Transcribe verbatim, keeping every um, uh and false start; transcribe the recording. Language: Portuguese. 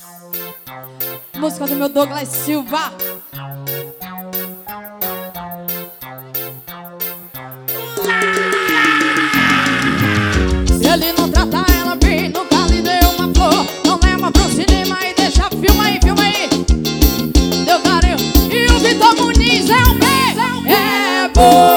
Música do meu Douglas Silva. Ele não trata ela bem, nunca lhe deu uma flor. Não leva pro cinema e deixa, filma aí, filma aí. Deu carinho. E o Vitor Muniz é o quê? É bom.